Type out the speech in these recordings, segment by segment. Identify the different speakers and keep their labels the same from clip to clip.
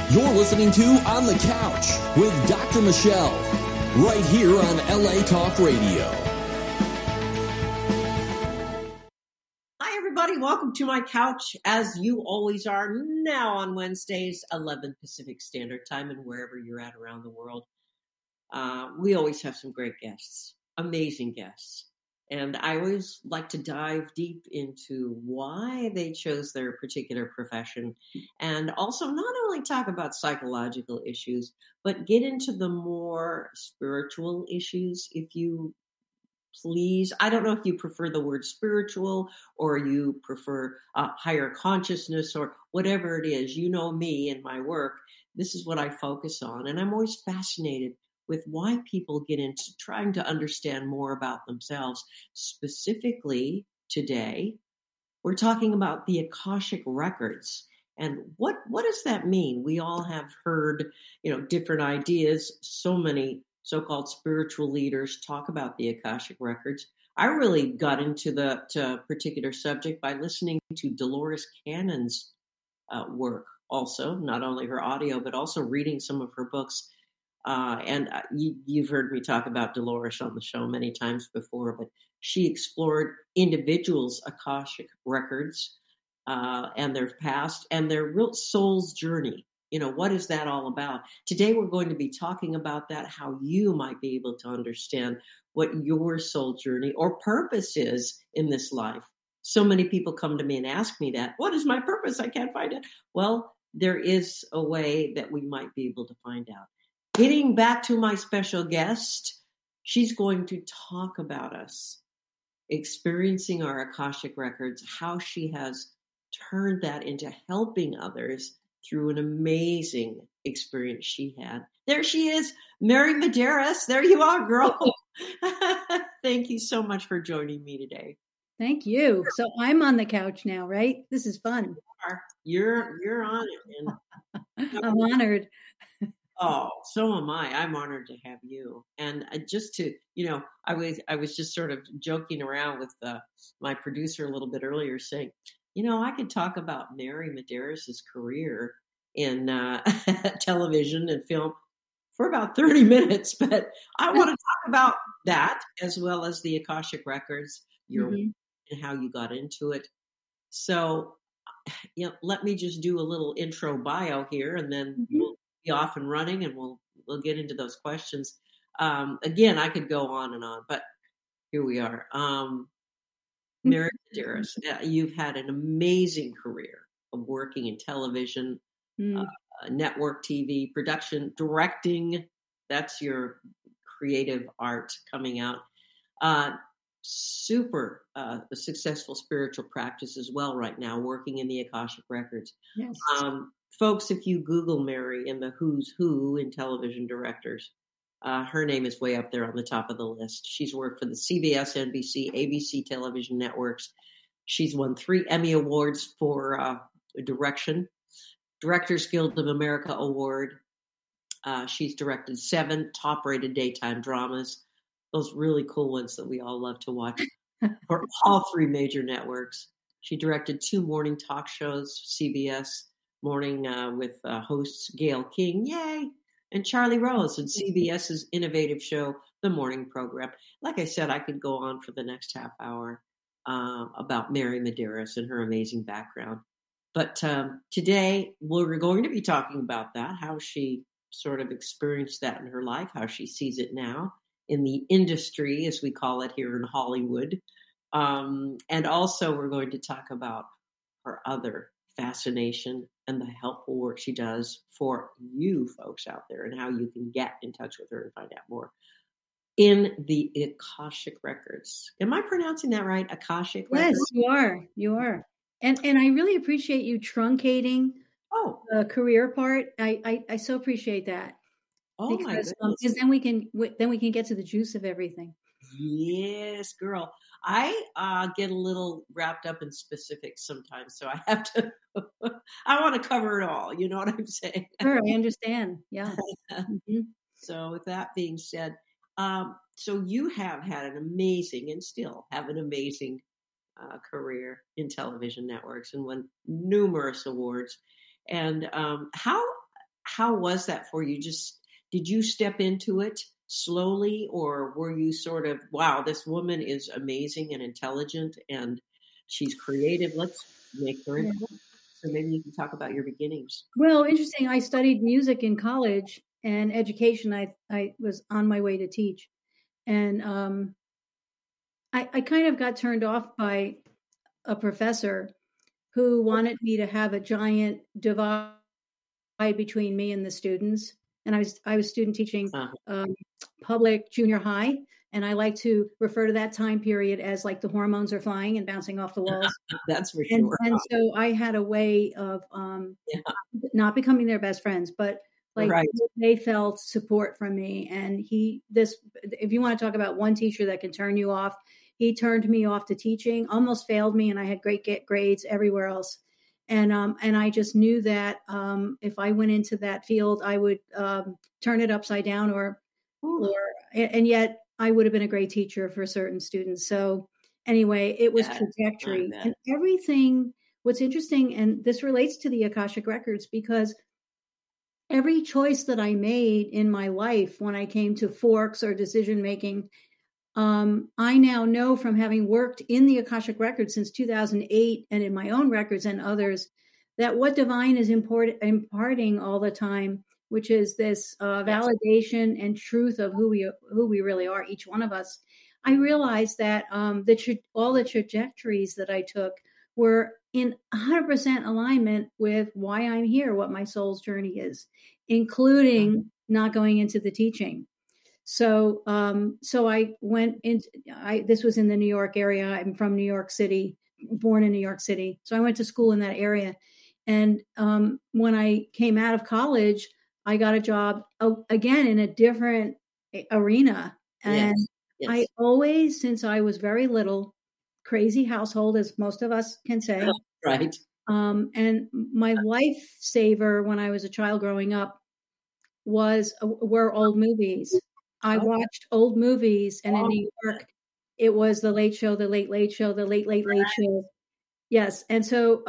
Speaker 1: You're listening to On the Couch with Dr. Michelle, right here on LA Talk Radio.
Speaker 2: Hi, everybody. Welcome to my couch, as you always are, now on Wednesdays, 11 Pacific Standard Time, and wherever you're at around the world. We always have some great guests, amazing guests. And I always like to dive deep into why they chose their particular profession, and also not only talk about psychological issues, but get into the more spiritual issues, if you please. I don't know if you prefer the word spiritual or you prefer higher consciousness or whatever it is. You know me and my work. This is what I focus on. And I'm always fascinated with why people get into trying to understand more about themselves. Specifically today, we're talking about the Akashic Records. And what does that mean? We all have heard, different ideas. So many so-called spiritual leaders talk about the Akashic Records. I really got into the particular subject by listening to Dolores Cannon's work also, not only her audio, but also reading some of her books. You've heard me talk about Dolores on the show many times before, but she explored individuals' Akashic records and their past and their real soul's journey. What is that all about? Today, we're going to be talking about that, how you might be able to understand what your soul journey or purpose is in this life. So many people come to me and ask me that. What is my purpose? I can't find it. Well, there is a way that we might be able to find out. Getting back to my special guest, she's going to talk about us experiencing our Akashic Records, how she has turned that into helping others through an amazing experience she had. There she is, Mary Medeiros. There you are, girl. Thank you so much for joining me today.
Speaker 3: Thank you. So I'm on the couch now, right? This is fun.
Speaker 2: You're on it. And
Speaker 3: I'm honored.
Speaker 2: Oh, so am I. I'm honored to have you. And just to, I was just sort of joking around with my producer a little bit earlier saying, I could talk about Mary Medeiros' career in television and film for about 30 minutes, but I want to talk about that as well as the Akashic Records, and how you got into it. So, let me just do a little intro bio here, and then we'll be off and running, and we'll get into those questions. Again, I could go on and on, but here we are. Mary Medeiros, you've had an amazing career of working in television, network TV, production, directing. That's your creative art coming out. Super successful spiritual practice as well right now, working in the Akashic Records.
Speaker 3: Yes.
Speaker 2: Folks, if you Google Mary in the who's who in television directors, her name is way up there on the top of the list. She's worked for the CBS, NBC, ABC television networks. She's won 3 Emmy Awards for direction, Directors Guild of America Award. She's directed 7 top-rated daytime dramas, those really cool ones that we all love to watch, for all 3 major networks. She directed 2 morning talk shows, CBS Morning with hosts Gayle King, yay, and Charlie Rose, and CBS's innovative show, The Morning Program. Like I said, I could go on for the next half hour about Mary Medeiros and her amazing background. But today, we're going to be talking about that, how she sort of experienced that in her life, how she sees it now in the industry, as we call it here in Hollywood. And also, we're going to talk about her other fascination and the helpful work she does for you folks out there, and how you can get in touch with her and find out more in the Akashic Records. Am I pronouncing that right? Akashic Records?
Speaker 3: Yes, you are. And I really appreciate you truncating the career part. I so appreciate that.
Speaker 2: Oh, because
Speaker 3: then we can get to the juice of everything.
Speaker 2: Yes, girl. I get a little wrapped up in specifics sometimes, so I have to. I want to cover it all. You know what I'm saying?
Speaker 3: Sure, I understand. Yeah.
Speaker 2: So, with that being said, so you have had an amazing and still have an amazing career in television networks and won numerous awards. And how how was that for you? Did you step into it slowly, or were you sort of, wow, this woman is amazing and intelligent and she's creative. Let's make her into it. So maybe you can talk about your beginnings.
Speaker 3: Well, interesting. I studied music in college and education. I was on my way to teach. And I kind of got turned off by a professor who wanted me to have a giant divide between me and the students. And I was student teaching public junior high. And I like to refer to that time period as like the hormones are flying and bouncing off the walls.
Speaker 2: That's for sure.
Speaker 3: And so I had a way of not becoming their best friends, but like they felt support from me. And if you want to talk about one teacher that can turn you off, he turned me off to teaching, almost failed me, and I had great grades everywhere else. And I just knew that if I went into that field, I would turn it upside down, and yet I would have been a great teacher for certain students. So anyway, it was trajectory and everything. What's interesting, and this relates to the Akashic Records, because every choice that I made in my life when I came to forks or decision making, I now know from having worked in the Akashic Records since 2008 and in my own records and others, that what divine is imparting all the time, which is this validation and truth of who we really are, each one of us. I realized that all the trajectories that I took were in 100% alignment with why I'm here, what my soul's journey is, including not going into the teaching. So I went into, this was in the New York area. I'm from New York City, born in New York City. So I went to school in that area. And when I came out of college, I got a job again in a different arena. And I always, since I was very little, crazy household, as most of us can say.
Speaker 2: Right.
Speaker 3: And my lifesaver when I was a child growing up were old movies. I watched old movies, and in New York, it was The Late Show, The Late Late Show, The Late Late Late Show. Yes. And so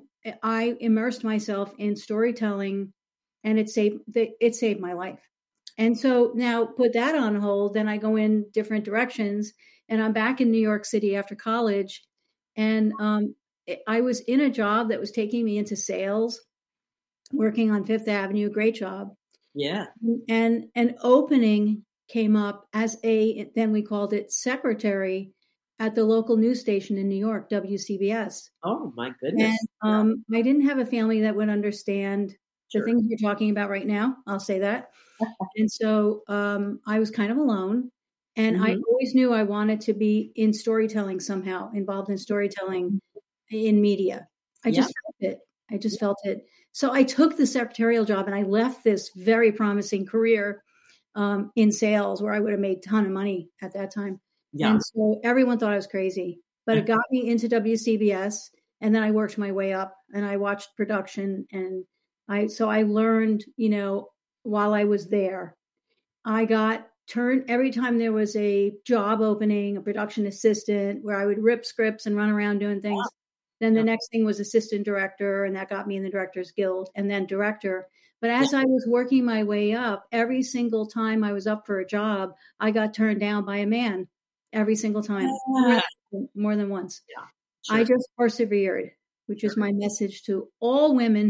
Speaker 3: I immersed myself in storytelling, and it saved my life. And so now put that on hold, then I go in different directions, and I'm back in New York City after college. And I was in a job that was taking me into sales, working on Fifth Avenue, great job.
Speaker 2: Yeah.
Speaker 3: And an opening came up as then we called it secretary at the local news station in New York, WCBS.
Speaker 2: Oh my goodness.
Speaker 3: And I didn't have a family that would understand the things you're talking about right now. I'll say that. And so I was kind of alone. And I always knew I wanted to be in storytelling somehow, involved in storytelling in media. I just felt it. So I took the secretarial job, and I left this very promising career in sales where I would have made a ton of money at that time. Yeah. And so everyone thought I was crazy, but it got me into WCBS. And then I worked my way up, and I watched production, and I learned, while I was there. I got turned every time there was a job opening, a production assistant, where I would rip scripts and run around doing things. Wow. Then the next thing was assistant director, and that got me in the Directors Guild, and then director. But as I was working my way up, every single time I was up for a job, I got turned down by a man every single time, more than once. Yeah, sure. I just persevered, which is my message to all women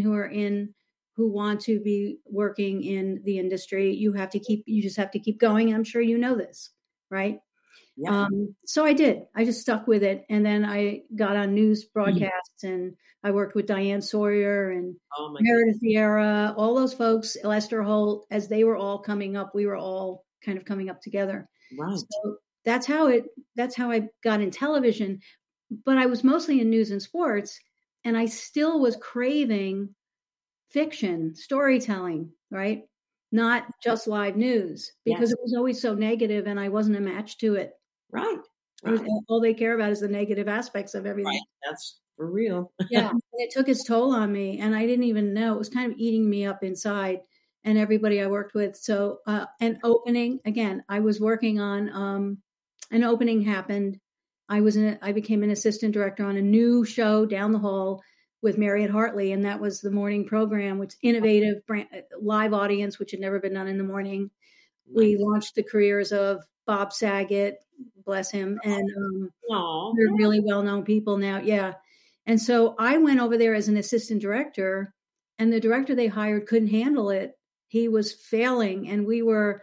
Speaker 3: who want to be working in the industry. You just have to keep going. And I'm sure you know this, right? Yeah. So I did. I just stuck with it. And then I got on news broadcasts, and I worked with Diane Sawyer and Meredith Vieira, all those folks, Lester Holt, as they were all coming up. We were all kind of coming up together. Right. So that's how I got in television. But I was mostly in news and sports, and I still was craving fiction, storytelling, right? Not just live news, because it was always so negative, and I wasn't a match to it.
Speaker 2: Right.
Speaker 3: All they care about is the negative aspects of everything.
Speaker 2: Right. That's for real.
Speaker 3: Yeah. And it took its toll on me, and I didn't even know. It was kind of eating me up inside, and everybody I worked with. So an opening, again, I was working on an opening happened. I became an assistant director on a new show down the hall with Marriott Hartley, and that was the morning program, which innovative live audience, which had never been done in the morning. Nice. We launched the careers of Bob Saget, bless him, and they're really well-known people now. Yeah. And so I went over there as an assistant director, and the director they hired couldn't handle it. He was failing, and we were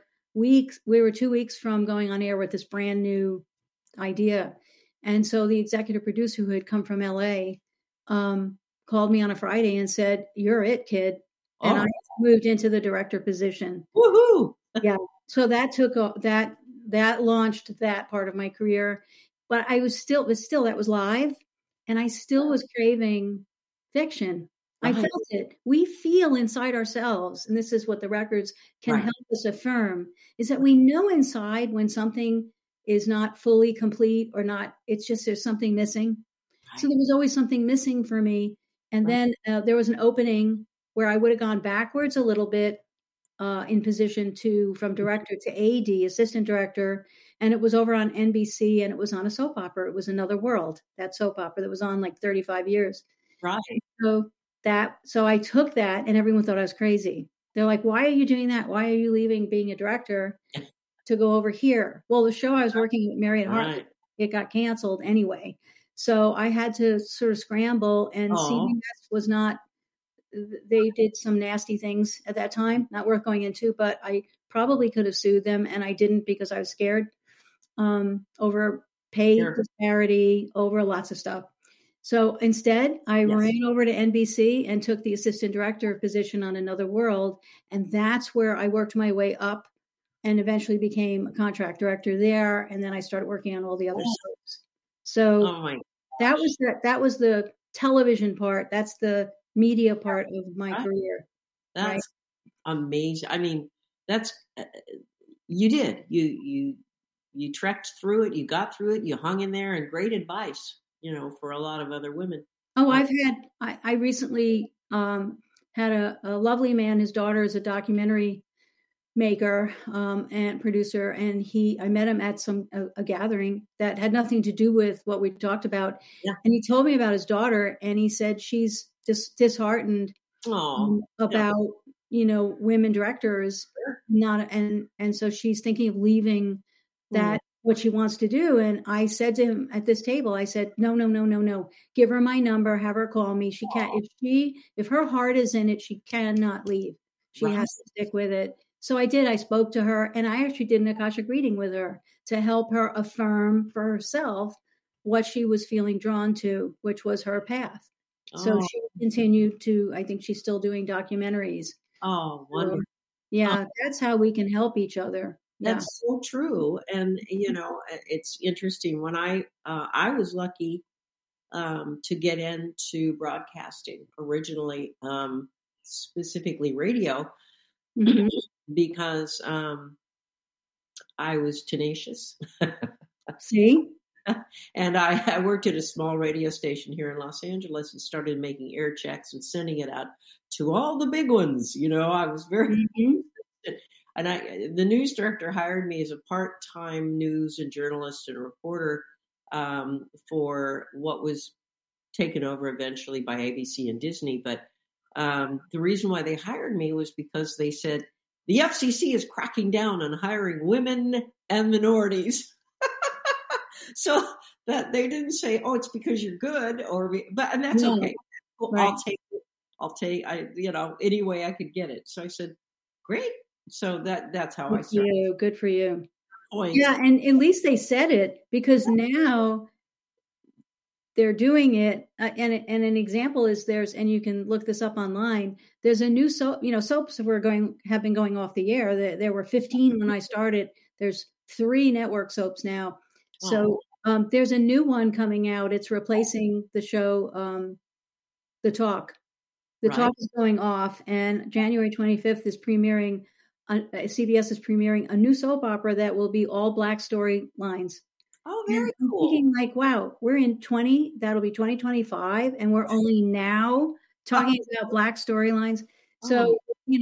Speaker 3: 2 weeks from going on air with this brand new idea. And so the executive producer, who had come from LA, called me on a Friday and said, "You're it, kid." And I moved into the director position.
Speaker 2: Woohoo!
Speaker 3: Yeah. So that took that launched that part of my career, but that was live, and I still was craving fiction. I felt it. We feel inside ourselves, and this is what the records can help us affirm, is that we know inside when something is not fully complete or not. It's just there's something missing. Right. So there was always something missing for me. And then there was an opening where I would have gone backwards a little bit in position from director to AD, assistant director. And it was over on NBC, and it was on a soap opera. It was Another World, that soap opera that was on like 35 years.
Speaker 2: Right.
Speaker 3: So I took that, and everyone thought I was crazy. They're like, "Why are you doing that? Why are you leaving being a director to go over here?" Well, the show I was working with Marriott Hartley, it got canceled anyway. So I had to sort of scramble, and CBS was not, they did some nasty things at that time, not worth going into, but I probably could have sued them, and I didn't because I was scared over pay disparity, over lots of stuff. So instead, I ran over to NBC and took the assistant director position on Another World. And that's where I worked my way up and eventually became a contract director there. And then I started working on all the other shows. So that was the television part. That's the media part of my career.
Speaker 2: That's amazing. I mean, you did. You trekked through it. You got through it. You hung in there, and great advice, for a lot of other women.
Speaker 3: Oh, I recently had a lovely man. His daughter is a documentary maker and producer. And I met him at a gathering that had nothing to do with what we talked about. Yeah. And he told me about his daughter, and he said she's just disheartened about, women directors, and so she's thinking of leaving that, what she wants to do. And I said to him at this table, I said, no, give her my number, have her call me. She can't, if her heart is in it, she cannot leave. She has to stick with it. So I did. I spoke to her, and I actually did an Akashic reading with her to help her affirm for herself what she was feeling drawn to, which was her path. So she continued to, I think she's still doing documentaries.
Speaker 2: Oh, wonderful.
Speaker 3: Yeah, that's how we can help each other.
Speaker 2: That's so true. And, it's interesting. When I was lucky to get into broadcasting originally, specifically radio, because I was tenacious.
Speaker 3: See?
Speaker 2: And I worked at a small radio station here in Los Angeles and started making air checks and sending it out to all the big ones. I was very and the news director hired me as a part-time news and journalist and reporter for what was taken over eventually by ABC and Disney. But the reason why they hired me was because they said the FCC is cracking down on hiring women and minorities. So that they didn't say, "Oh, it's because you're good," and that's okay. Well, right. I'll take. Any way I could get it. So I said, "Great." So that's how I started.
Speaker 3: Good for you. Yeah, and at least they said it, because now they're doing it. And an example is and you can look this up online. There's a new soap. Soaps have been going off the air. There were 15 when I started. There's 3 network soaps now. So there's a new one coming out. It's replacing the show, The Talk. The Talk is going off, and January 25th is premiering. CBS is premiering a new soap opera that will be all Black storylines.
Speaker 2: Oh, very cool.
Speaker 3: I'm thinking like, wow, we're in that'll be 2025, and we're only now talking about Black storylines. So,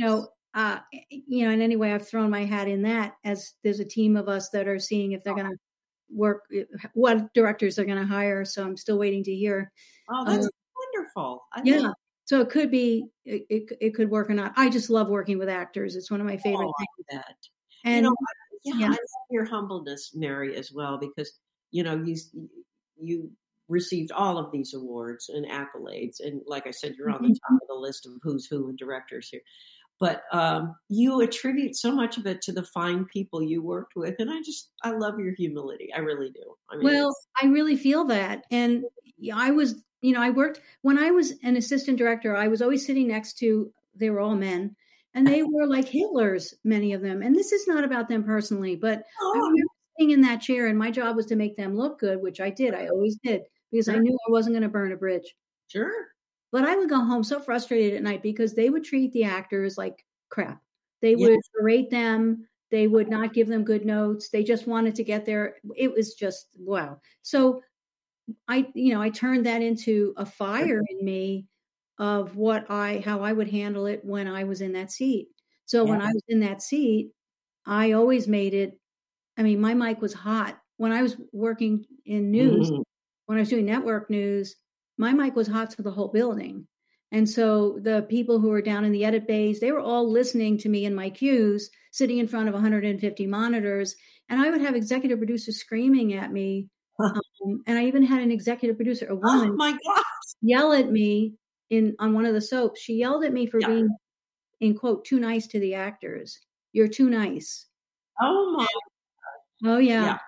Speaker 3: and anyway, I've thrown my hat in that, as there's a team of us that are seeing if they're going to work, what directors they're going to hire. So I'm still waiting to hear.
Speaker 2: Oh, that's wonderful.
Speaker 3: Yeah. So it could be, it could work or not. I just love working with actors. It's one of my favorite things.
Speaker 2: That.
Speaker 3: And
Speaker 2: I love your humbleness, Mary, as well, because, you received all of these awards and accolades. And like I said, you're on the top of the list of who's who and directors here. But you attribute so much of it to the fine people you worked with. And I love your humility. I really do.
Speaker 3: I really feel that. And I was, I worked, when I was an assistant director, I was always sitting next to, they were all men, and they were like Hitlers, many of them. And this is not about them personally, but I remember sitting in that chair, and my job was to make them look good, which I did. I always did, because I knew I wasn't going to burn a bridge.
Speaker 2: Sure.
Speaker 3: But I would go home so frustrated at night because they would treat the actors like crap. They would berate them. They would not give them good notes. They just wanted to get there. It was just, wow. So I turned that into a fire in me of how I would handle it when I was in that seat. So when I was in that seat, I always made it, my mic was hot. When I was working in news, when I was doing network news, my mic was hot to the whole building. And so the people who were down in the edit bays, they were all listening to me in my cues, sitting in front of 150 monitors. And I would have executive producers screaming at me. And I even had an executive producer, a woman, yell at me on one of the soaps. She yelled at me for being, in quote, too nice to the actors. You're too nice.
Speaker 2: Oh my.
Speaker 3: Oh yeah.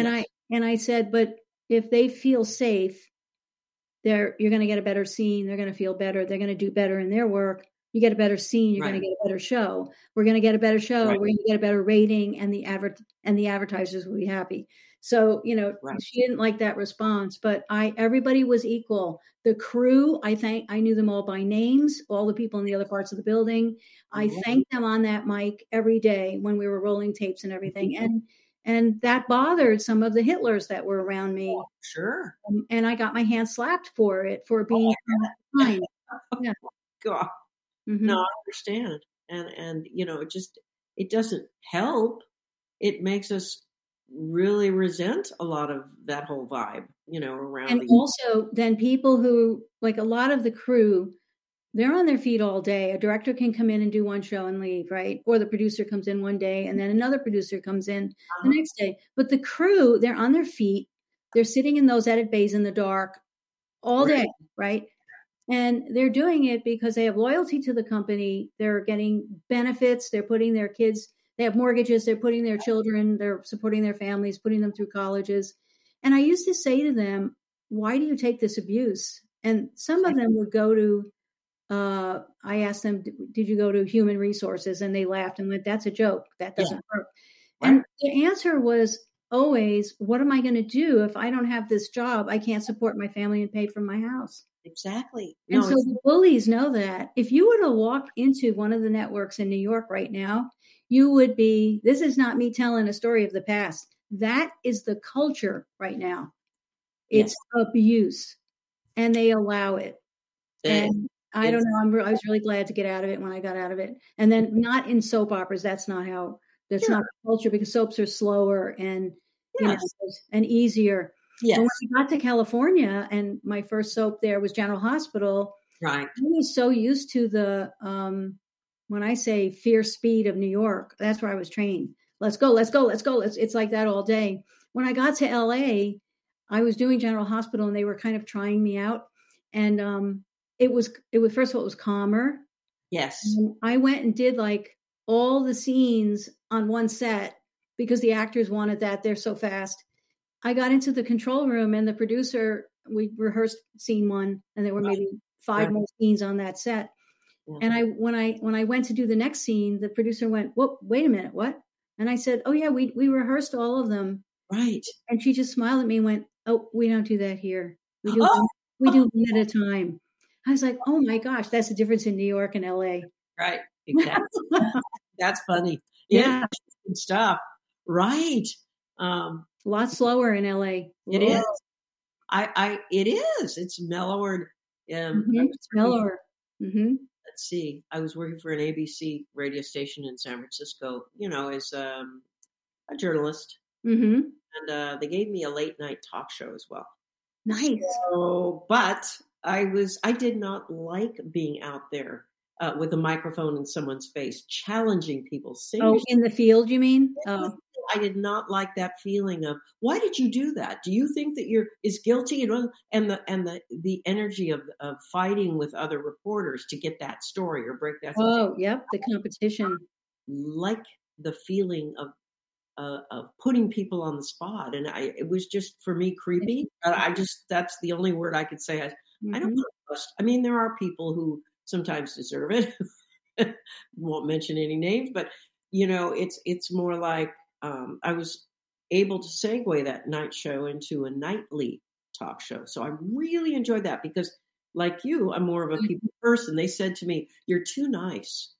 Speaker 3: And I said, but if they feel safe, you're going to get a better scene. They're going to feel better. They're going to do better in their work. You get a better scene. You're going to get a better show. We're going to get a better show. We're going to get a better rating, and the advertisers will be happy. So, she didn't like that response, but everybody was equal. The crew, I knew them all by names, all the people in the other parts of the building. I thanked them on that mic every day when we were rolling tapes and everything. And that bothered some of the Hitlers that were around me.
Speaker 2: Oh, sure.
Speaker 3: And I got my hand slapped for being kind. Yeah.
Speaker 2: God. No, I understand. And it doesn't help. It makes us really resent a lot of that whole vibe, around.
Speaker 3: And also then people who, like a lot of the crew, they're on their feet all day. A director can come in and do one show and leave, right? Or the producer comes in one day and then another producer comes in the next day. But the crew, they're on their feet. They're sitting in those edit bays in the dark all day, right? And they're doing it because they have loyalty to the company. They're getting benefits. They're putting their kids, they have mortgages. They're putting their children, they're supporting their families, putting them through colleges. And I used to say to them, why do you take this abuse? And some of them would go to, I asked them, did you go to human resources? And they laughed and went, that's a joke. That doesn't work. Right. And the answer was always, what am I going to do if I don't have this job? I can't support my family and pay for my house.
Speaker 2: Exactly.
Speaker 3: And so the bullies know that. If you were to walk into one of the networks in New York right now, you would be, this is not me telling a story of the past. That is the culture right now. It's abuse, and they allow it. And I don't know. I was really glad to get out of it when I got out of it. And then not in soap operas. That's not not the culture, because soaps are slower and and easier. Yes. But when I got to California, and my first soap there was General Hospital. Right. I was so used to the when I say fierce speed of New York, that's where I was trained. Let's go, let's go, let's go. It's like that all day. When I got to LA, I was doing General Hospital, and they were kind of trying me out. And it was first of all, it was calmer. Yes. And I went and did like all the scenes on one set because the actors wanted that. They're so fast. I got into the control room, and the producer, we rehearsed scene one, and there were maybe 5 more scenes on that set. Yeah. And when I went to do the next scene, the producer went, "Whoa, wait a minute, what?" And I said, "Oh yeah, we rehearsed all of them." Right. And she just smiled at me and went, "Oh, we don't do that here. We do one at a time." I was like, "Oh my gosh, that's the difference in New York and LA." Right. Exactly. That's funny. Yeah. Good stuff. Right. A lot slower in LA. It is. It is. It's mellower. Mellower. Mm-hmm. Let's see. I was working for an ABC radio station in San Francisco, as a journalist. Mm-hmm. And they gave me a late night talk show as well. Nice. So, but
Speaker 2: I did not like being out there with a microphone in someone's face, challenging people.
Speaker 3: Oh, in the field, you mean? Oh.
Speaker 2: I did not like that feeling of, why did you do that? Do you think that is guilty? And the energy of fighting with other reporters to get that story or break that.
Speaker 3: Oh, yep, the competition.
Speaker 2: Like the feeling of putting people on the spot, and it was just for me creepy. That's the only word I could say. I don't want to trust. I mean, there are people who sometimes deserve it. Won't mention any names, but it's more like I was able to segue that night show into a nightly talk show. So I really enjoyed that because, like you, I'm more of a people person. They said to me, "You're too nice."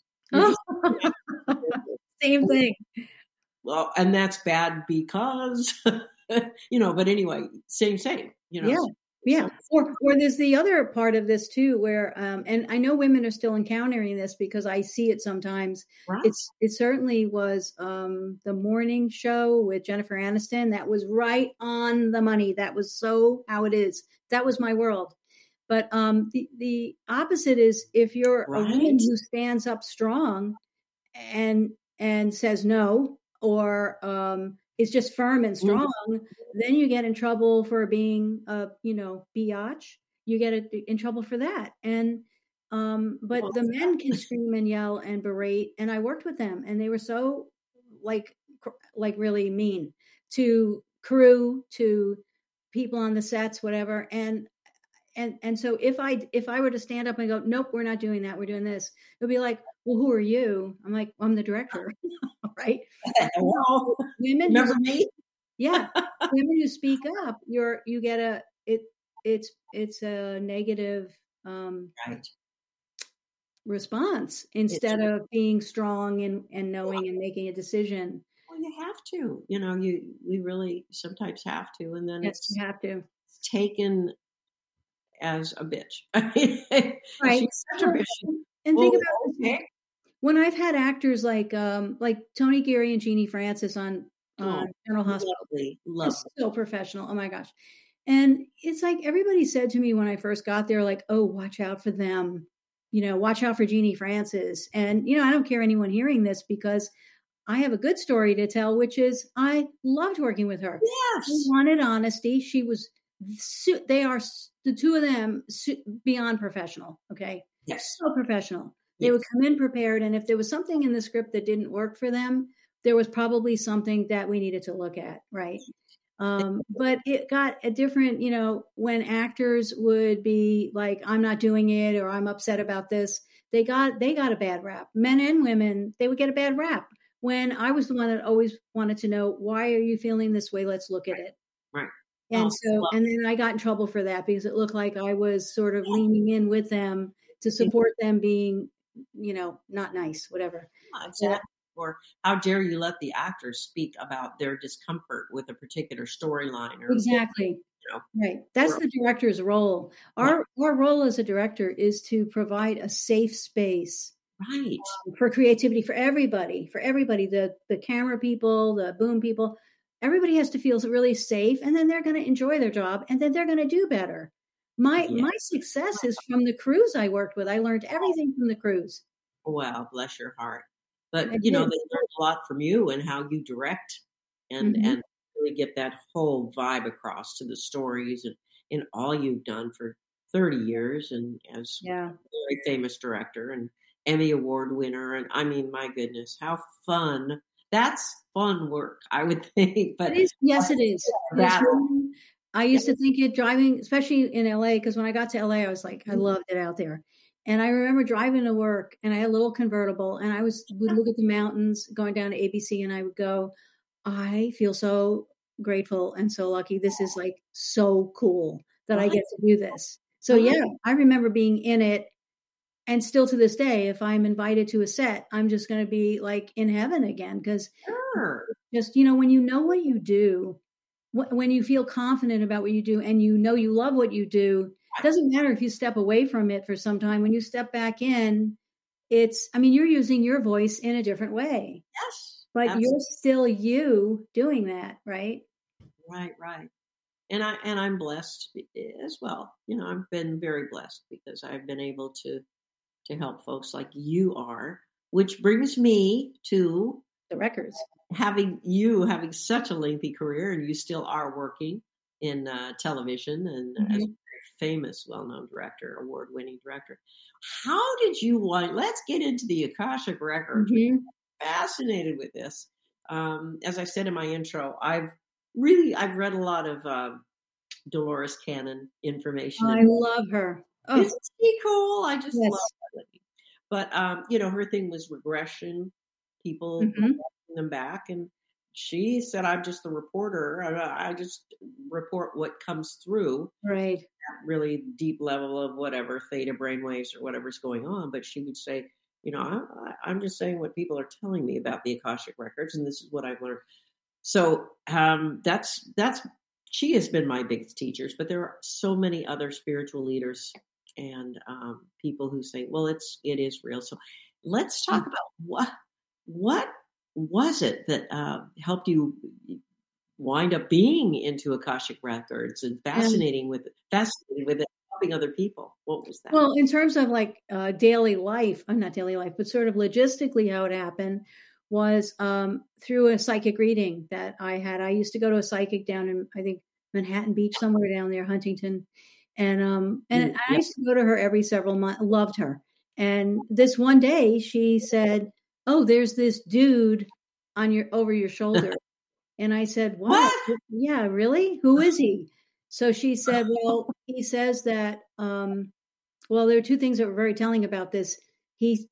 Speaker 3: Same thing.
Speaker 2: Well, and that's bad because, but anyway, same.
Speaker 3: Yeah. Or there's the other part of this too, where, and I know women are still encountering this because I see it sometimes. Wow. It certainly was the morning show with Jennifer Aniston. That was right on the money. That was so how it is. That was my world. But the opposite is if you're a woman who stands up strong and says no, or is just firm and strong, then you get in trouble for being a, biatch. You get in trouble for that. And, but the men can scream and yell and berate. And I worked with them and they were so like really mean to crew, to people on the sets, whatever. And so if I were to stand up and go, nope, we're not doing that. We're doing this. It'll be like, well, who are you? I'm like, I'm the director. Right.
Speaker 2: Well,
Speaker 3: women
Speaker 2: remember me?
Speaker 3: Yeah. Women who speak up, you get it's a negative response instead of being strong and knowing and making a decision.
Speaker 2: Well, you have to, we really sometimes have to. And then
Speaker 3: you have to.
Speaker 2: It's taken as a bitch. I mean,
Speaker 3: right.
Speaker 2: She's such a bitch.
Speaker 3: And think about this. When I've had actors like Tony Geary and Jeannie Francis on General Hospital, lovely. So professional. Oh my gosh. And it's like everybody said to me when I first got there, like, oh, watch out for them, watch out for Jeannie Francis. And, I don't care anyone hearing this because I have a good story to tell, which is I loved working with her.
Speaker 2: Yes.
Speaker 3: She wanted honesty. She was, they are the two of them beyond professional. Okay.
Speaker 2: Yes.
Speaker 3: So professional. They would come in prepared. And if there was something in the script that didn't work for them, there was probably something that we needed to look at. Right. But it got a different, when actors would be like, I'm not doing it, or I'm upset about this. They got a bad rap. Men and women, they would get a bad rap. When I was the one that always wanted to know, why are you feeling this way? Let's look at it.
Speaker 2: Right.
Speaker 3: And and then I got in trouble for that because it looked like I was sort of leaning in with them to support them being, not nice, whatever.
Speaker 2: Exactly. Or how dare you let the actors speak about their discomfort with a particular storyline?
Speaker 3: Exactly. Right. That's the director's role. Our role as a director is to provide a safe space.
Speaker 2: Right.
Speaker 3: For creativity for everybody, the camera people, the boom people. Everybody has to feel really safe, and then they're going to enjoy their job, and then they're going to do better. My success is from the crews I worked with. I learned everything from the crews.
Speaker 2: Wow, bless your heart. But, they learn a lot from you and how you direct and really get that whole vibe across to the stories and all you've done for 30 years and as a very famous director and Emmy Award winner. And I mean, my goodness, how fun. That's fun work, I would think. But
Speaker 3: yes, it is. I used to think it driving, especially in LA, because when I got to LA, I was like, I loved it out there. And I remember driving to work and I had a little convertible and I would look at the mountains going down to ABC and I would go, I feel so grateful and so lucky. This is like so cool that I get to do this. So I remember being in it. And still to this day, if I'm invited to a set, I'm just going to be like in heaven again. Because just, when you know what you do, when you feel confident about what you do and you love what you do, it doesn't matter if you step away from it for some time. When you step back in, you're using your voice in a different way.
Speaker 2: Yes.
Speaker 3: But You're still you doing that, right?
Speaker 2: Right. I'm blessed as well. I've been very blessed because I've been able to help folks like you are, which brings me to
Speaker 3: the records.
Speaker 2: Having such a lengthy career, and you still are working in television and as a very famous, well-known director, award-winning director. How did you let's get into the Akashic Records. I'm fascinated with this. As I said in my intro, I've read a lot of Dolores Cannon information.
Speaker 3: I love her.
Speaker 2: Oh. Isn't she cool? I just love her. But, her thing was regression, people them back. And she said, I'm just the reporter. I just report what comes through.
Speaker 3: Right.
Speaker 2: That really deep level of whatever, theta brainwaves or whatever's going on. But she would say, I'm just saying what people are telling me about the Akashic Records, and this is what I've learned. So that's she has been my biggest teachers, but there are so many other spiritual leaders and people who say, well, it is real. So let's talk about what was it that helped you wind up being into Akashic Records and fascinated with it, helping other people. What was that?
Speaker 3: Well, in terms of like daily life, not daily life, but sort of logistically how it happened was through a psychic reading that I had. I used to go to a psychic down in, I think, Manhattan Beach, somewhere down there, Huntington. And I used to go to her every several months, loved her. And this one day she said, oh, there's this dude over your shoulder. And I said, what? Yeah, really? Who is he? So she said, well, he says that, well, there are two things that were very telling about this. He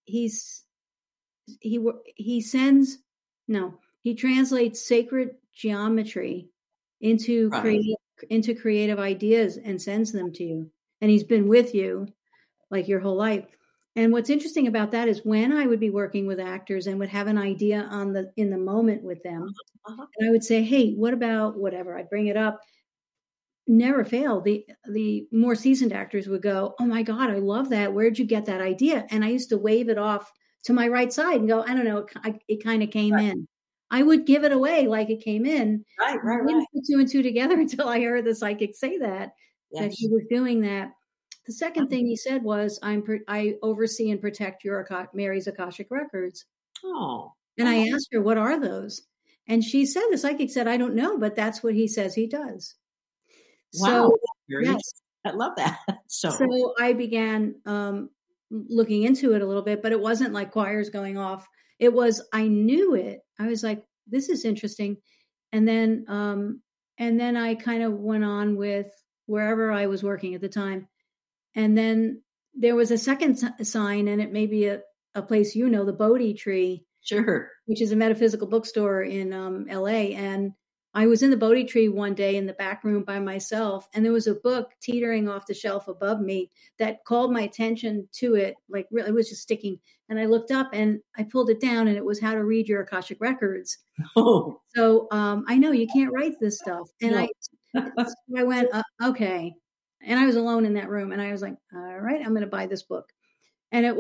Speaker 3: translates sacred geometry into creative ideas and sends them to you. And he's been with you like your whole life. And what's interesting about that is when I would be working with actors and would have an idea in the moment with them, and I would say, hey, what about whatever? I'd bring it up. Never fail. The more seasoned actors would go, oh my God, I love that. Where'd you get that idea? And I used to wave it off to my right side and go, I don't know, it kind of came in. I would give it away like it came in.
Speaker 2: Right.
Speaker 3: I didn't put two and two together until I heard the psychic say that he was doing that. The second thing he said was, I oversee and protect Mary's Akashic Records.
Speaker 2: Oh.
Speaker 3: And I asked her, what are those? And she said, the psychic said, I don't know, but that's what he says he does.
Speaker 2: Wow. So, yes. I love that.
Speaker 3: So I began looking into it a little bit, but it wasn't like choirs going off. It was, I knew it. I was like, this is interesting. And then I kind of went on with wherever I was working at the time. And then there was a second sign, and it may be a place, the Bodhi Tree.
Speaker 2: Sure.
Speaker 3: Which is a metaphysical bookstore in LA. And I was in the Bodhi Tree one day in the back room by myself, and there was a book teetering off the shelf above me that called my attention to it. Like, really, it was just sticking. And I looked up and I pulled it down, and it was How to Read Your Akashic Records.
Speaker 2: Oh.
Speaker 3: So I know you can't write this stuff. And I went, okay. And I was alone in that room, and I was like, all right, I'm going to buy this book. And it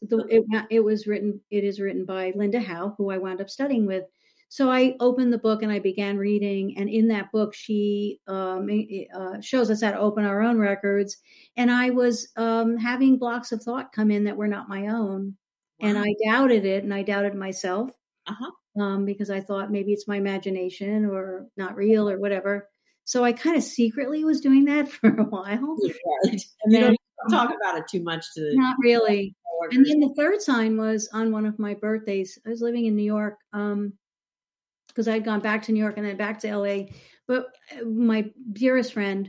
Speaker 3: is written by Linda Howe, who I wound up studying with. So I opened the book and I began reading. And in that book, she shows us how to open our own records. And I was having blocks of thought come in that were not my own. Wow. And I doubted it, and I doubted myself because I thought maybe it's my imagination or not real or whatever. So I kind of secretly was doing that for a while.
Speaker 2: Right. And then, you don't talk about it too much.
Speaker 3: Not really. And then the third sign was on one of my birthdays. I was living in New York because I'd gone back to New York and then back to LA. But my dearest friend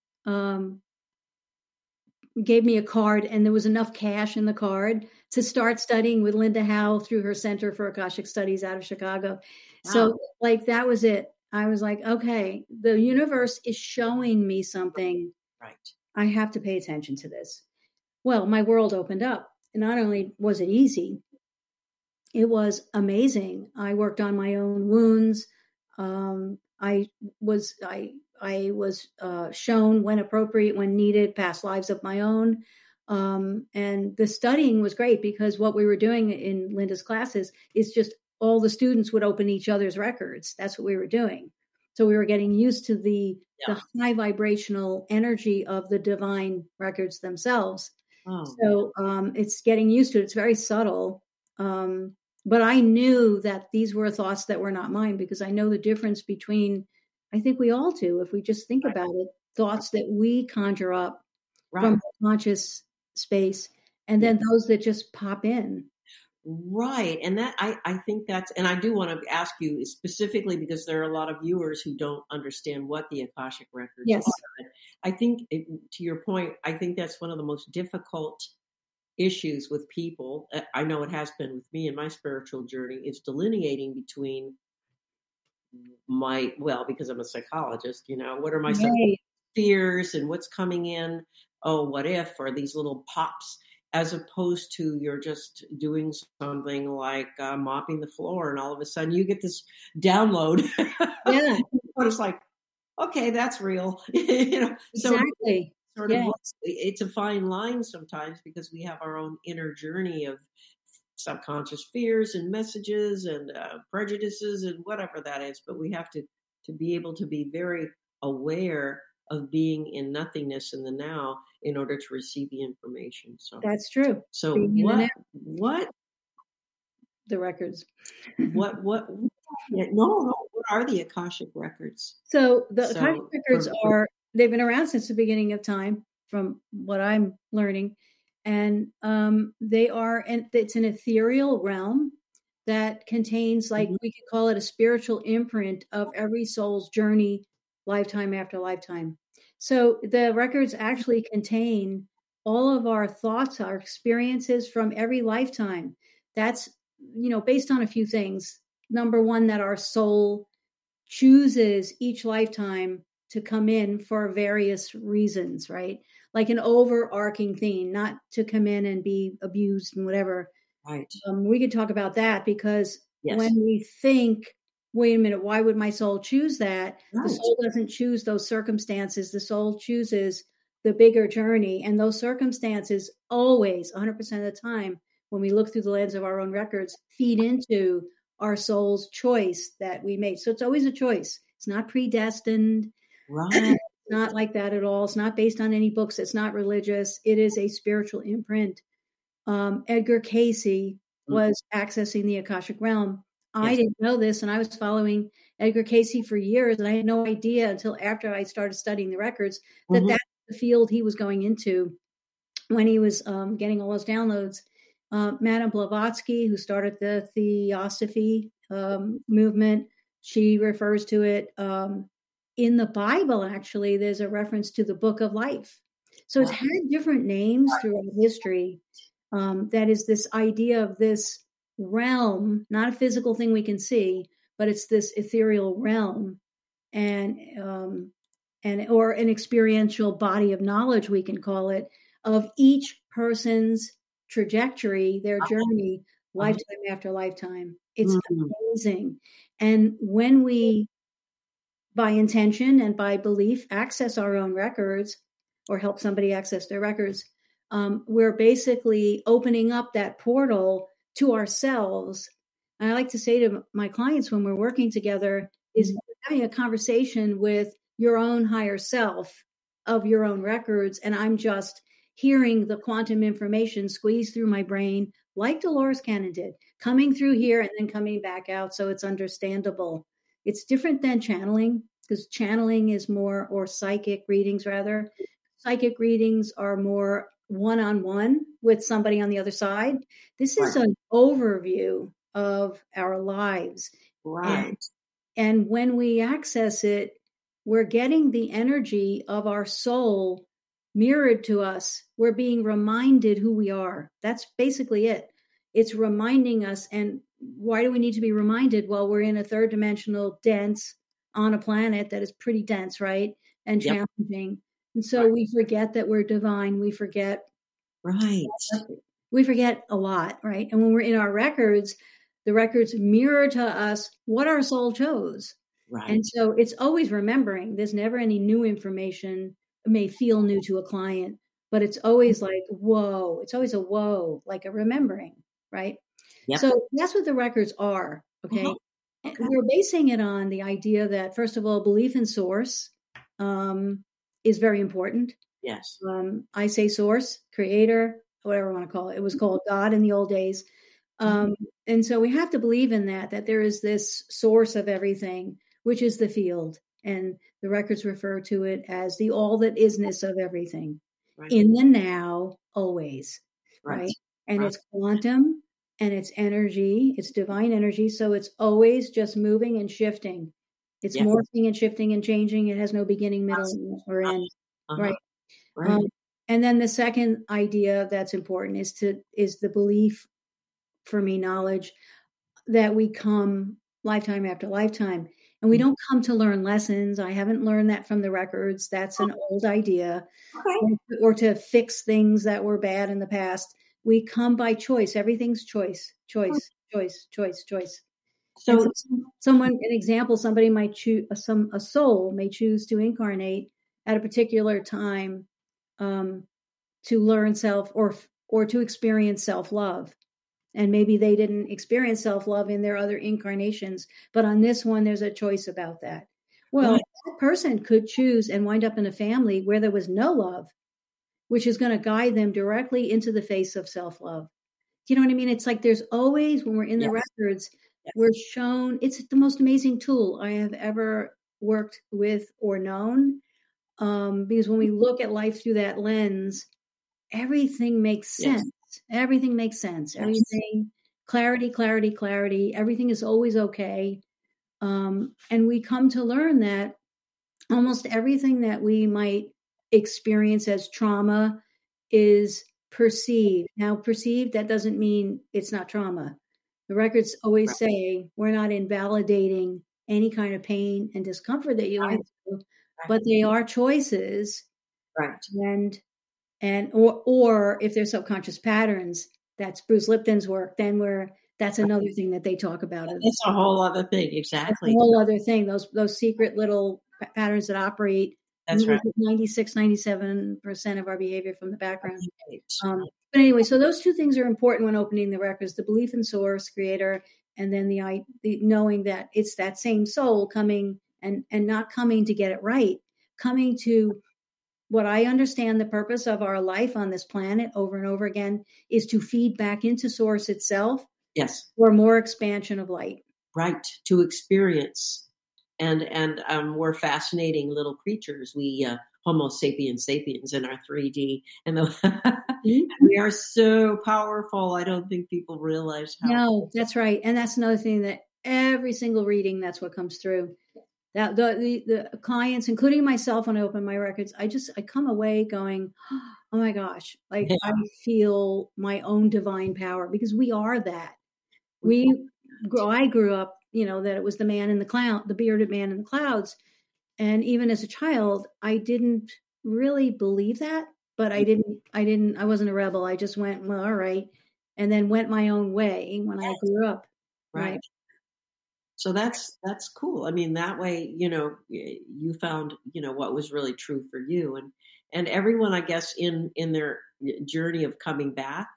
Speaker 3: gave me a card, and there was enough cash in the card to start studying with Linda Howe through her Center for Akashic Studies out of Chicago. Wow. So that was it. I was like, okay, the universe is showing me something.
Speaker 2: Right.
Speaker 3: I have to pay attention to this. Well, my world opened up. And not only was it easy, it was amazing. I worked on my own wounds. I was shown when appropriate, when needed, past lives of my own. And the studying was great because what we were doing in Linda's classes is just all the students would open each other's records. That's what we were doing. So we were getting used to the high vibrational energy of the divine records themselves. So it's getting used to it. It's very subtle. But I knew that these were thoughts that were not mine, because I know the difference between, I think we all do, if we just think about it, thoughts that we conjure up from the conscious space, and then those that just pop in.
Speaker 2: Right. And that, I think that's, and I do want to ask you specifically, because there are a lot of viewers who don't understand what the Akashic records are. I think, to your point, I think that's one of the most difficult issues with people. I know it has been with me in my spiritual journey, is delineating between because I'm a psychologist, what are my fears and what's coming in? Oh, what if, or these little pops, as opposed to you're just doing something like mopping the floor, and all of a sudden you get this download.
Speaker 3: Yeah.
Speaker 2: It's like, okay, that's real.
Speaker 3: Exactly.
Speaker 2: So it's a fine line sometimes, because we have our own inner journey of subconscious fears and messages and prejudices and whatever that is. But we have to be able to be very aware of being in nothingness in the now in order to receive the information. So
Speaker 3: that's true.
Speaker 2: So what
Speaker 3: the records?
Speaker 2: What what are the Akashic records?
Speaker 3: So the Akashic records they've been around since the beginning of time, from what I'm learning. And it's an ethereal realm that contains, like, we could call it a spiritual imprint of every soul's journey, lifetime after lifetime. So the records actually contain all of our thoughts, our experiences from every lifetime. That's, based on a few things. Number one, that our soul chooses each lifetime to come in for various reasons, right? Like an overarching theme, not to come in and be abused and whatever.
Speaker 2: Right.
Speaker 3: We could talk about that, because when we think, wait a minute, why would my soul choose that? Right. The soul doesn't choose those circumstances. The soul chooses the bigger journey. And those circumstances always, 100% of the time, when we look through the lens of our own records, feed into our soul's choice that we made. So it's always a choice. It's not predestined.
Speaker 2: Right.
Speaker 3: It's not like that at all. It's not based on any books. It's not religious. It is a spiritual imprint. Edgar Cayce was accessing the Akashic realm. I didn't know this, and I was following Edgar Cayce for years, and I had no idea until after I started studying the records that that's the field he was going into when he was getting all those downloads. Madame Blavatsky, who started the Theosophy movement, she refers to it in the Bible. Actually, there's a reference to the Book of Life. So it's had different names throughout history. That is this idea of this realm, not a physical thing we can see, but it's this ethereal realm, and or an experiential body of knowledge, we can call it, of each person's trajectory, their journey, lifetime after lifetime. It's amazing. And when we, by intention and by belief, access our own records, or help somebody access their records, we're basically opening up that portal to ourselves. And I like to say to my clients when we're working together is having a conversation with your own higher self of your own records. And I'm just hearing the quantum information squeeze through my brain, like Dolores Cannon did, coming through here and then coming back out. So it's understandable. It's different than channeling, because channeling is more, or psychic readings rather. Psychic readings are more one-on-one with somebody on the other side. This is an overview of our lives.
Speaker 2: Right.
Speaker 3: And when we access it, we're getting the energy of our soul mirrored to us. We're being reminded who we are. That's basically it. It's reminding us. And why do we need to be reminded? Well, we're in a third dimensional dense on a planet that is pretty dense, right? And challenging. And so we forget that we're divine. We forget.
Speaker 2: Right.
Speaker 3: We forget a lot, right? And when we're in our records, the records mirror to us what our soul chose.
Speaker 2: Right.
Speaker 3: And so it's always remembering. There's never any new information. It may feel new to a client, but it's always like, whoa. It's always a whoa, like a remembering, right? Yep. So that's what the records are, okay?
Speaker 2: Okay.
Speaker 3: We're basing it on the idea that, first of all, belief in source is very important.
Speaker 2: Yes.
Speaker 3: I say source, creator, whatever you want to call it. It was called God in the old days. And so we have to believe in that there is this source of everything, which is the field. And the records refer to it as the all that isness of everything, right. In the now, always. Right. And it's quantum and it's energy, it's divine energy. So it's always just moving and shifting. It's morphing and shifting and changing. It has no beginning, middle, or end. Right. And then the second idea that's important is the belief, for me, knowledge that we come lifetime after lifetime, and we don't come to learn lessons. I haven't learned that from the records. That's an old idea. Or to fix things that were bad in the past. We come by choice. Everything's choice. So an example, somebody might choose, a soul may choose to incarnate at a particular time to learn self or to experience self-love. And maybe they didn't experience self-love in their other incarnations, but on this one, there's a choice about that. Well, that person could choose and wind up in a family where there was no love, which is going to guide them directly into the face of self-love. Do you know what I mean? It's like there's always, when we're in the records, we're shown, it's the most amazing tool I have ever worked with or known. Because when we look at life through that lens, everything makes sense. Everything makes sense. Everything, clarity. Everything is always okay. And we come to learn that almost everything that we might experience as trauma is perceived. Now, perceived, that doesn't mean it's not trauma. The records always say we're not invalidating any kind of pain and discomfort that you went through, but they are choices. Right. Or if there's subconscious patterns, that's Bruce Lipton's work, then that's another thing that they talk about.
Speaker 2: It's a whole other thing. Exactly.
Speaker 3: That's a whole other thing. Those secret little patterns that operate.
Speaker 2: That's right.
Speaker 3: 96, 97% of our behavior from the background. But anyway, so those two things are important when opening the records: the belief in source, creator, and then the knowing that it's that same soul coming and not coming to get it right, coming to what I understand the purpose of our life on this planet over and over again is to feed back into source itself.
Speaker 2: Yes.
Speaker 3: For more expansion of light.
Speaker 2: Right. To experience. And we're fascinating little creatures. We, Homo sapiens in our 3D. And we are so powerful. I don't think people realize how.
Speaker 3: No, that's right. And that's another thing that every single reading, that's what comes through. That the clients, including myself, when I open my records, I come away going, oh my gosh, like I feel my own divine power, because we are that. I grew up, that it was the man in the cloud, the bearded man in the clouds. And even as a child, I didn't really believe that, but I wasn't a rebel. I just went, well, all right. And then went my own way when I grew up. Right.
Speaker 2: So that's cool. I mean, that way, you found, what was really true for you, and everyone, I guess, in their journey of coming back,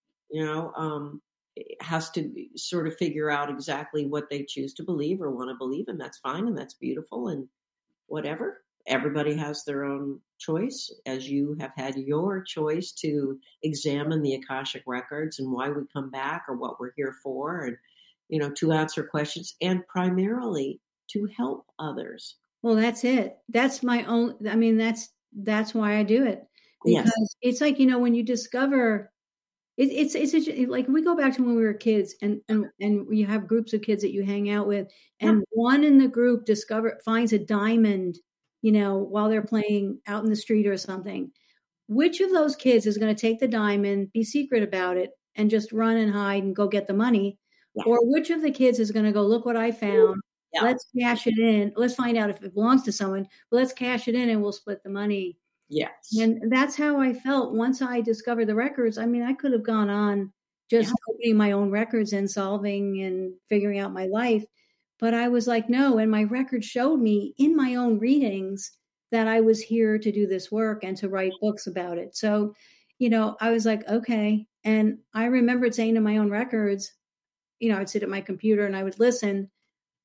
Speaker 2: has to sort of figure out exactly what they choose to believe or want to believe, and that's fine, and that's beautiful, and whatever. Everybody has their own choice, as you have had your choice to examine the Akashic records and why we come back or what we're here for, and to answer questions, and primarily to help others.
Speaker 3: Well, that's it. That's my own. I mean, that's why I do it, because it's like, when you discover it's like we go back to when we were kids, and you have groups of kids that you hang out with, and one in the group finds a diamond, while they're playing out in the street or something. Which of those kids is going to take the diamond, be secret about it, and just run and hide and go get the money? Yeah. Or which of the kids is going to go, look what I found. Yeah. Let's cash it in. Let's find out if it belongs to someone. But let's cash it in and we'll split the money.
Speaker 2: Yes.
Speaker 3: And that's how I felt once I discovered the records. I mean, I could have gone on just opening my own records and solving and figuring out my life. But I was like, no. And my record showed me in my own readings that I was here to do this work and to write books about it. So, I was like, okay. And I remembered saying to my own records, I'd sit at my computer and I would listen.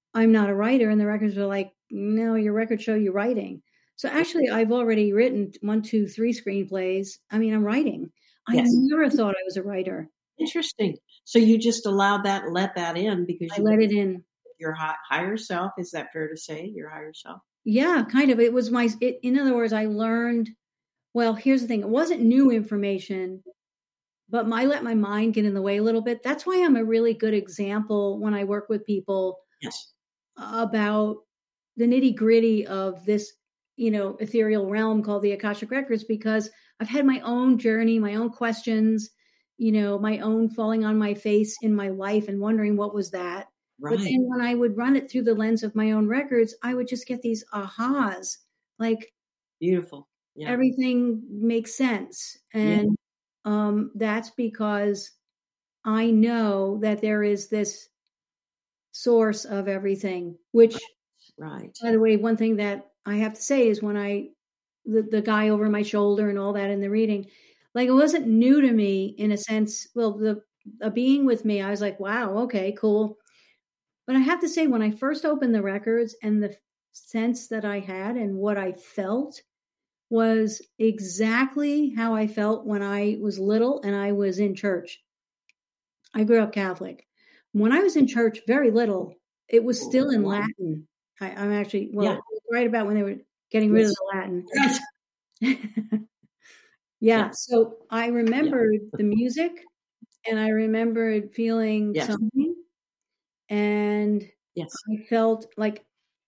Speaker 3: I'm not a writer. And the records were like, no, your records show you writing. So actually, I've already written 1, 2, 3 screenplays. I mean, I'm writing. I never thought I was a writer.
Speaker 2: Interesting. So you just allowed that, let that in because
Speaker 3: I let it in.
Speaker 2: Your higher self. Is that fair to say? Your higher self?
Speaker 3: Yeah, kind of. It was in other words, I learned, well, here's the thing. It wasn't new information, but I let my mind get in the way a little bit. That's why I'm a really good example when I work with people about the nitty gritty of this, ethereal realm called the Akashic Records, because I've had my own journey, my own questions, my own falling on my face in my life and wondering what was that. Right. But then when I would run it through the lens of my own records, I would just get these ahas, like
Speaker 2: beautiful. Yeah.
Speaker 3: Everything makes sense. And that's because I know that there is this source of everything, which, by the way, one thing that I have to say is when the guy over my shoulder and all that in the reading, like it wasn't new to me in a sense. Well, the being with me, I was like, wow, okay, cool. But I have to say, when I first opened the records and the sense that I had and what I felt was exactly how I felt when I was little and I was in church. I grew up Catholic. When I was in church, very little, it was still in Latin. I'm actually, right about when they were getting rid of the Latin. So I remembered the music and I remembered feeling something. And I felt like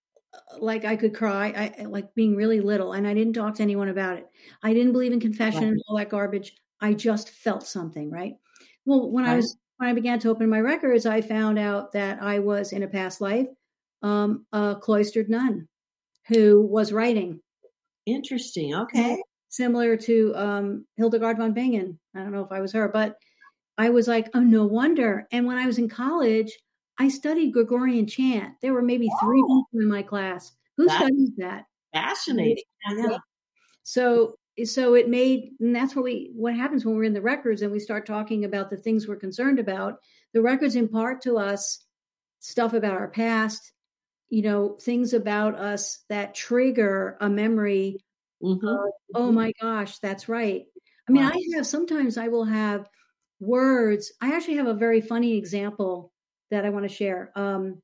Speaker 3: I could cry. I like being really little, and I didn't talk to anyone about it. I didn't believe in confession and all that garbage. I just felt something, right? Well, when I began to open my records, I found out that I was in a past life a cloistered nun who was writing.
Speaker 2: Interesting. Okay.
Speaker 3: Similar to Hildegard von Bingen. I don't know if I was her, but I was like, oh, no wonder. And when I was in college, I studied Gregorian chant. There were maybe 3 people in my class. Who studies that?
Speaker 2: Fascinating. Yeah.
Speaker 3: So it made, and that's what happens when we're in the records and we start talking about the things we're concerned about. The records impart to us stuff about our past, things about us that trigger a memory. Oh my gosh, that's right. I mean, sometimes I will have words. I actually have a very funny example that I want to share.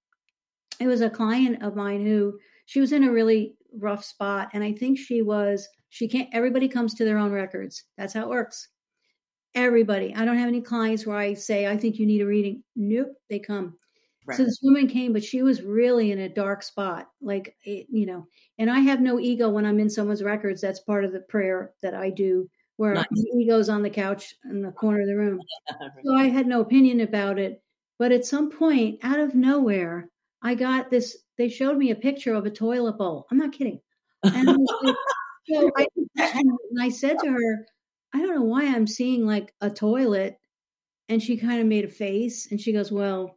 Speaker 3: It was a client of mine who, she was in a really rough spot. And I think everybody comes to their own records. That's how it works. Everybody. I don't have any clients where I say, I think you need a reading. Nope, they come. Right. So this woman came, but she was really in a dark spot. Like, and I have no ego when I'm in someone's records. That's part of the prayer that I do, where my ego's on the couch in the corner of the room. So I had no opinion about it. But at some point, out of nowhere, I got this. They showed me a picture of a toilet bowl. I'm not kidding. And I was like, I said to her, I don't know why I'm seeing like a toilet. And she kind of made a face. And she goes, well,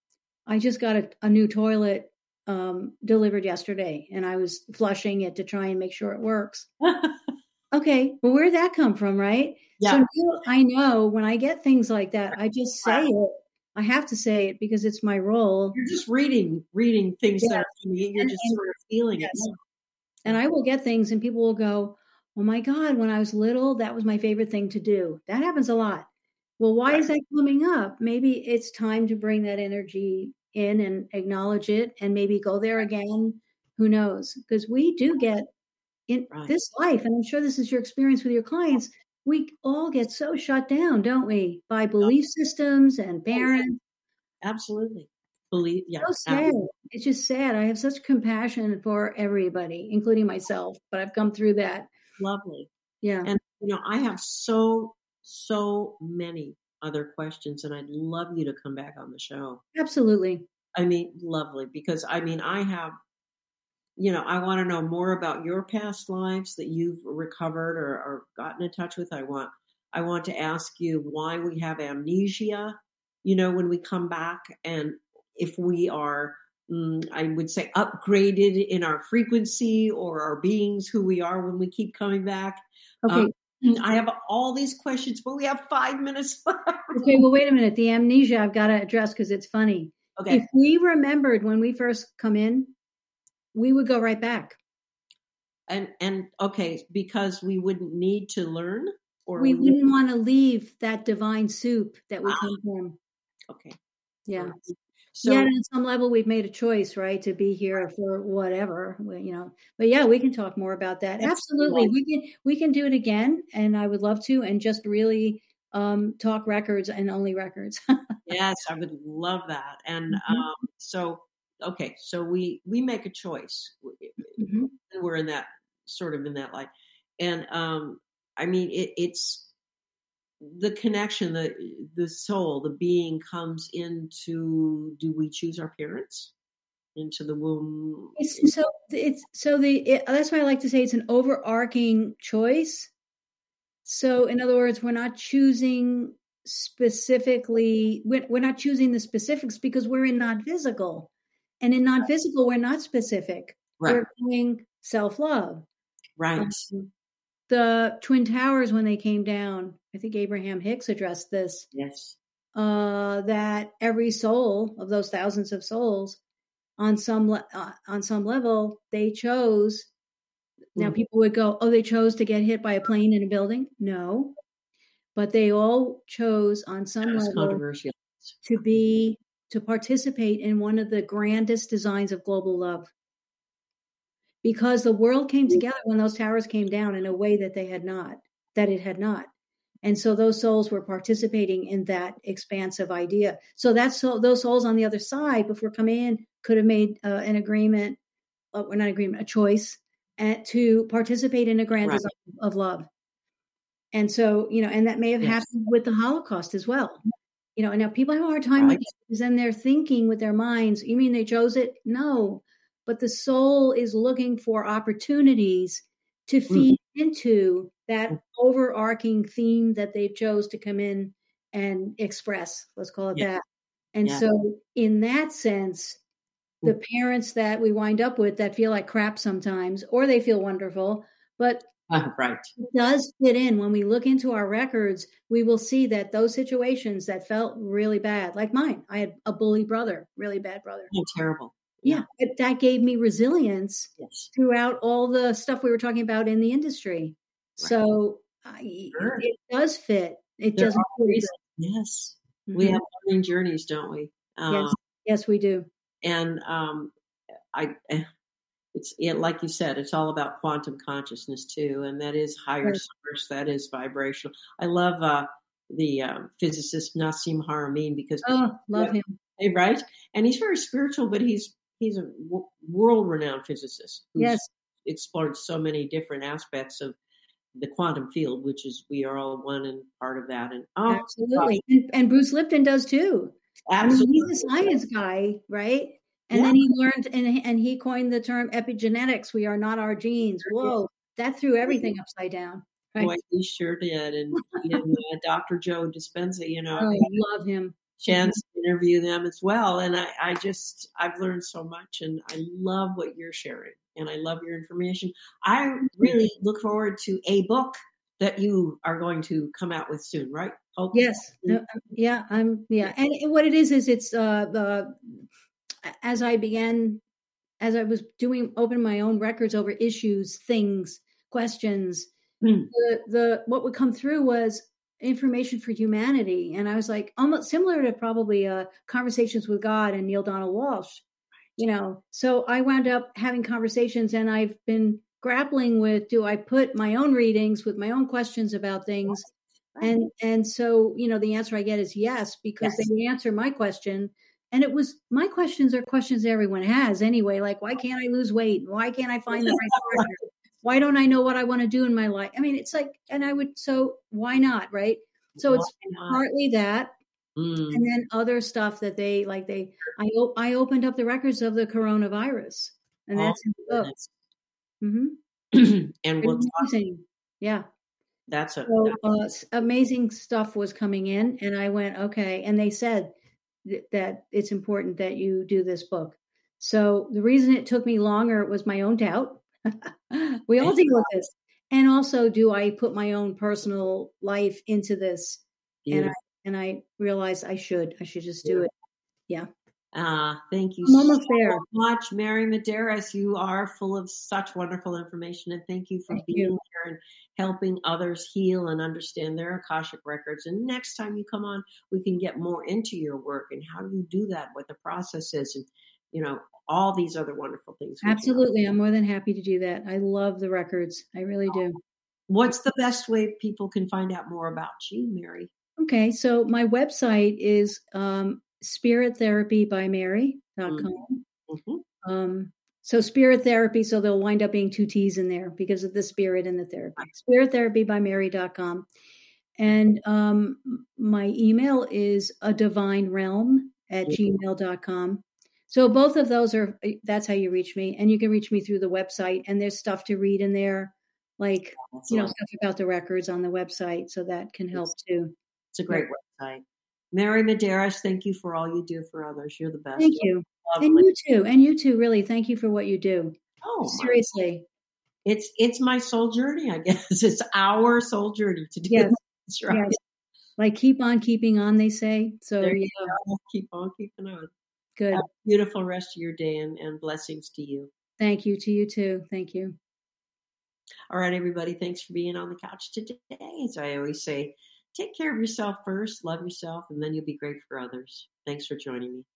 Speaker 3: I just got a new toilet delivered yesterday. And I was flushing it to try and make sure it works. Okay, well, where'd that come from, right? Yeah. So now I know when I get things like that, I just say it. I have to say it because it's my role.
Speaker 2: You're just reading things that are to me. You're just sort of feeling it.
Speaker 3: And I will get things and people will go, oh my God, when I was little, that was my favorite thing to do. That happens a lot. Well, why is that coming up? Maybe it's time to bring that energy in and acknowledge it and maybe go there again. Who knows? Because we do get in this life, and I'm sure this is your experience with your clients, we all get so shut down, don't we? By belief systems and parents.
Speaker 2: Absolutely.
Speaker 3: So sad. It's just sad. I have such compassion for everybody, including myself, but I've come through that.
Speaker 2: Lovely.
Speaker 3: Yeah.
Speaker 2: And, I have so many other questions, and I'd love you to come back on the show.
Speaker 3: Absolutely.
Speaker 2: I mean, lovely, because I have, I want to know more about your past lives that you've recovered or gotten in touch with. I want to ask you why we have amnesia, when we come back, and if we are, I would say, upgraded in our frequency or our beings, who we are when we keep coming back.
Speaker 3: Okay.
Speaker 2: I have all these questions, but we have 5 minutes left.
Speaker 3: Okay, well, wait a minute. The amnesia I've got to address because it's funny.
Speaker 2: Okay.
Speaker 3: If we remembered when we first come in, we would go right back.
Speaker 2: And okay, because we wouldn't need to learn, or
Speaker 3: we wouldn't want to leave that divine soup that we come from.
Speaker 2: Okay.
Speaker 3: Yeah.
Speaker 2: Right. So,
Speaker 3: yeah, on some level, we've made a choice, right, to be here for whatever, But yeah, we can talk more about that. Absolutely, we can do it again, and I would love to, and just really talk records and only records.
Speaker 2: Yes, I would love that. And so we make a choice.
Speaker 3: Mm-hmm.
Speaker 2: We're in that sort of in that light, and I mean it's the connection, the soul, the being comes into. Do we choose our parents into the womb?
Speaker 3: That's why I like to say it's an overarching choice. So in other words, we're not choosing specifically. We're not choosing the specifics because we're in non-physical, and in non-physical we're not specific.
Speaker 2: Right.
Speaker 3: We're doing self-love.
Speaker 2: Right.
Speaker 3: The Twin Towers, when they came down, I think Abraham Hicks addressed this.
Speaker 2: Yes.
Speaker 3: That every soul of those thousands of souls, on some level, they chose. Now people would go, "Oh, they chose to get hit by a plane in a building." No, but they all chose on some level to participate in one of the grandest designs of global love. Because the world came together when those towers came down in a way that it had not. And so those souls were participating in that expansive idea. So those souls on the other side, before coming in, could have made an agreement, or not agreement, a choice to participate in a grand design of love. And so, and that may have happened with the Holocaust as well. And now people have a hard time with it because then they're thinking with their minds, you mean they chose it? No. But the soul is looking for opportunities to feed into that overarching theme that they chose to come in and express. Let's call it that. And so in that sense, the parents that we wind up with that feel like crap sometimes, or they feel wonderful, but it does fit in. When we look into our records, we will see that those situations that felt really bad, like mine, I had a bully brother, really bad brother.
Speaker 2: Oh, terrible.
Speaker 3: Yeah, that gave me resilience throughout all the stuff we were talking about in the industry. Right. So it does fit. It doesn't.
Speaker 2: Yes, we have learning journeys, don't we?
Speaker 3: Yes, we do.
Speaker 2: And it's like you said, it's all about quantum consciousness too, and that is higher source, that is vibrational. I love the physicist Nassim Haramein because
Speaker 3: love him.
Speaker 2: Right, and he's very spiritual, but he's a world-renowned physicist who's explored so many different aspects of the quantum field, which is we are all one and part of that. And
Speaker 3: absolutely, and Bruce Lipton does too.
Speaker 2: Absolutely,
Speaker 3: he's a science guy, right? And then he learned, and he coined the term epigenetics. We are not our genes. Whoa, that threw everything upside down. Right?
Speaker 2: Boy, he sure did. And Dr. Joe Dispenza,
Speaker 3: I love him.
Speaker 2: Chance to interview them as well. And I've learned so much, and I love what you're sharing, and I love your information. I really look forward to a book that you are going to come out with soon, right? Hopefully.
Speaker 3: Yes. And what it is it's as I was open my own records over issues, things, questions, what would come through was information for humanity. And I was like, almost similar to probably Conversations with God and Neale Donald Walsch, so I wound up having conversations, and I've been grappling with, do I put my own readings with my own questions about things? And so, the answer I get is yes, because they answer my question. And it was, my questions are questions everyone has anyway. Like, why can't I lose weight? Why can't I find the right partner? Why don't I know what I want to do in my life? I mean, it's like, so why not? Right. So it's partly that. And then other stuff that I opened up the records of the coronavirus, and that's in the book.
Speaker 2: Mm-hmm. And we'll
Speaker 3: amazing. Yeah.
Speaker 2: That's
Speaker 3: amazing stuff was coming in, and I went, okay. And they said that it's important that you do this book. So the reason it took me longer was my own doubt. We all deal with this. And also, do I put my own personal life into this? And I realized I should just do it. Yeah.
Speaker 2: Thank you
Speaker 3: I'm almost
Speaker 2: so
Speaker 3: there.
Speaker 2: much, Mary Medeiros. You are full of such wonderful information, and thank you for being here and helping others heal and understand their Akashic records. And next time you come on, we can get more into your work and how you do that, what the process is, and, you know, all these other wonderful things.
Speaker 3: Absolutely. I'm more than happy to do that. I love the records. I really do.
Speaker 2: What's the best way people can find out more about you, Mary?
Speaker 3: Okay. So my website is spirittherapybymary.com.
Speaker 2: Mm-hmm.
Speaker 3: So spirit therapy, so there'll wind up being 2 T's in there because of the spirit and the therapy. spirittherapybymary.com. And my email is adivinerealm@gmail.com. So both of those that's how you reach me. And you can reach me through the website. And there's stuff to read in there, like, stuff about the records on the website. So that can help too.
Speaker 2: It's a great website. Mary Medeiros, thank you for all you do for others. You're the best.
Speaker 3: Thank you. Lovely. And you too. And you too, really. Thank you for what you do.
Speaker 2: Oh,
Speaker 3: seriously.
Speaker 2: It's my soul journey, I guess. It's our soul journey to do this. That's right.
Speaker 3: Yes. Like keep on keeping on, they say. So
Speaker 2: there you go. Keep on keeping on.
Speaker 3: Good.
Speaker 2: Have a beautiful rest of your day and blessings to you.
Speaker 3: Thank you. To you too. Thank you.
Speaker 2: All right, everybody. Thanks for being on the couch today. As I always say, take care of yourself first, love yourself, and then you'll be great for others. Thanks for joining me.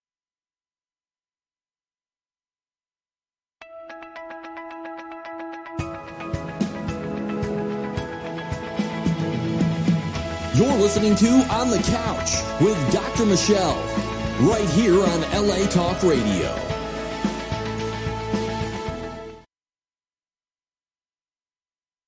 Speaker 1: You're listening to On the Couch with Dr. Michelle, right here on LA Talk Radio.